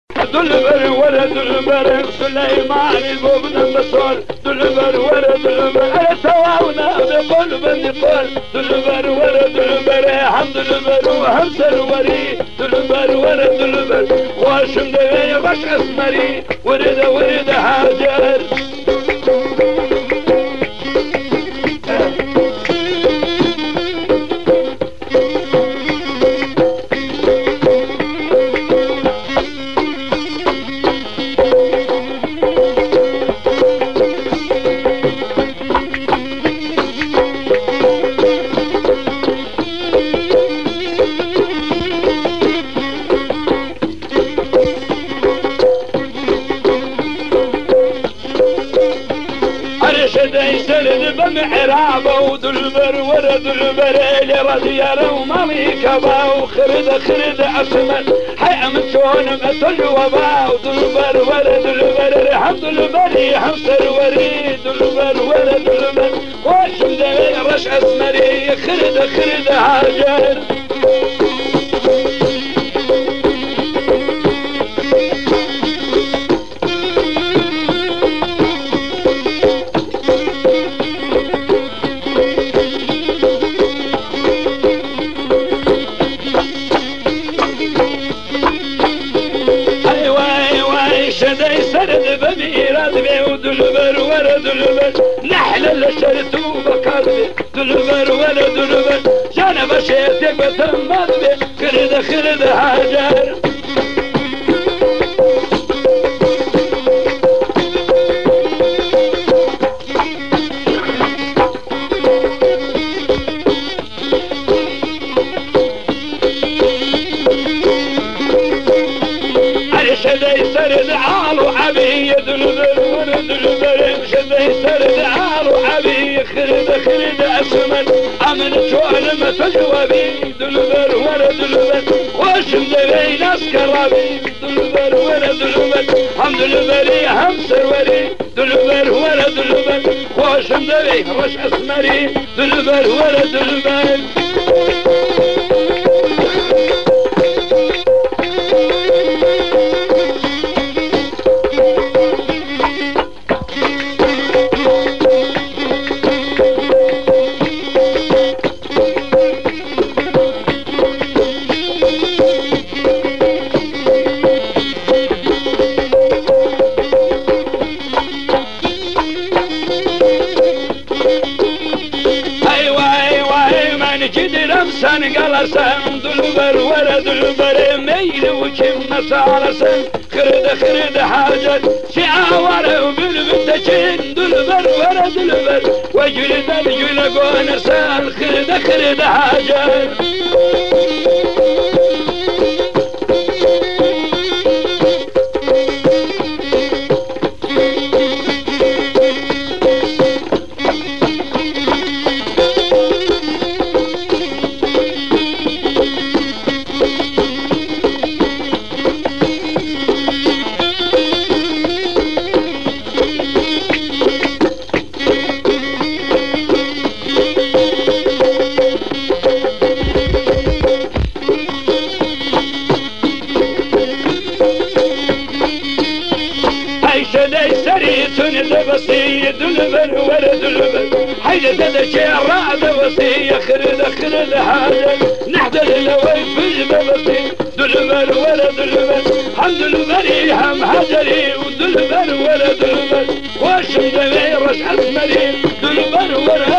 دلبر ولد دلبر سليمان بوبن البصول دلبر ولد دلبر تواونا بقلب النقول دلبر ولد دلبر حمد دلبر وهم سروري دلبر ولد دلبر واشم دوي غش اسمري ورد هاجر بمعرابه ودلبر ورد دلبر اللي رجيله ومامي كبا وخرد اسمن حي امتون مثل وبا ودلبر ورد دلبر الحمد لله حمصر وريد دلبر ورد دلبر واشم دغير رش اسمري خرد هاجر دلبر ورد دلبر نحل الشرط وبكاذبي دلبر ورد دلبر جانب شيتك بتمضبي خرد هاجر شدي سرد عالو عبي دلبر ورد دلبر شدي سرد عالو عبي خرد اسمن امن شوال متجوبي دلبر ورد دلبر واشم دبي ناس كرابي دلبر ورد دلبر حمد لله هم سروري دلبر ورد دلبر واشم دبي رش اسمري دلبر ورد دلبر سن قلسن دلبر ورد دلبر ميل وكم مسالسن خرد حاجة شعار وبالبتشين دلبر ورد دلبر وجلد الجل قونرسن خرد حاجة وصية دلبر ورد دلبر حيدة تدشي الرعد وصية خرد حاجة نحضر لوي في البصير دلبر ورد دلبر حمد لبري هم حجري ودلبر ورد دلبر واشم دمي رش اسمري دلبر ورد